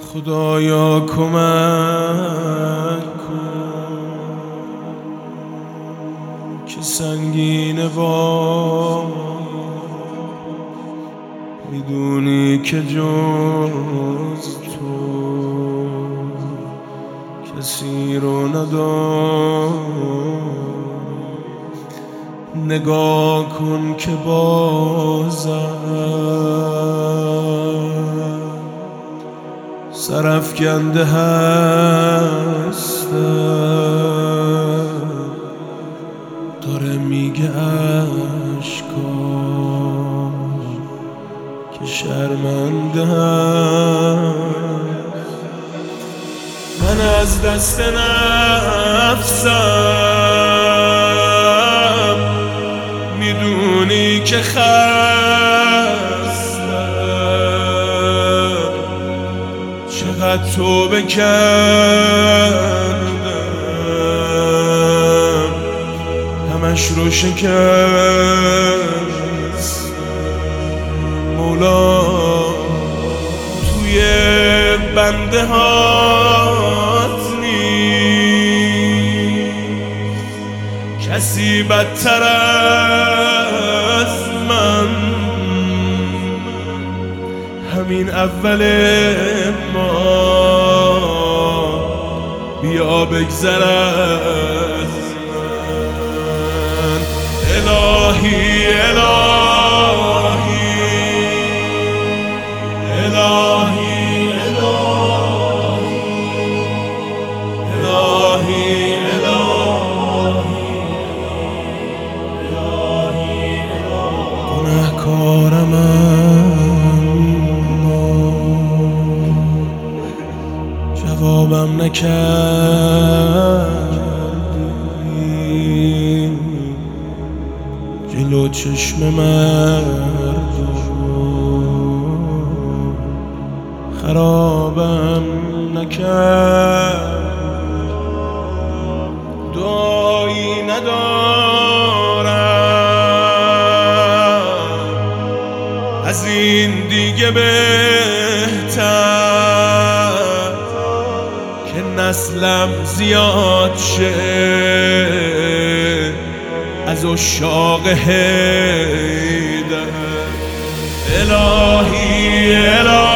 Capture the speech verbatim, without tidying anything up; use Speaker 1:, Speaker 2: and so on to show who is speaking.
Speaker 1: خدایا کمک کن که سنگین با میدونی که جز تو کسی رو ندارم. نگاه کن که بازم سرافکنده هستم، داره میگه اشکام که شرمنده هست. من از دست نفسم میدونی که خستم، چقدر توبه کردم همش رو شکست. مولا توی بنده هات نیست کسی بدتر از من. همین اول ما بیا بگذر از من. الهی الهی الهی الهی الهی گناهکارم جوابم نکردی، جلو چشم مردم خرابم نکرد. دعایی ندارم از این دیگه بهتر که نسلم زیاد شه از عشاق حیدر. الهی الهی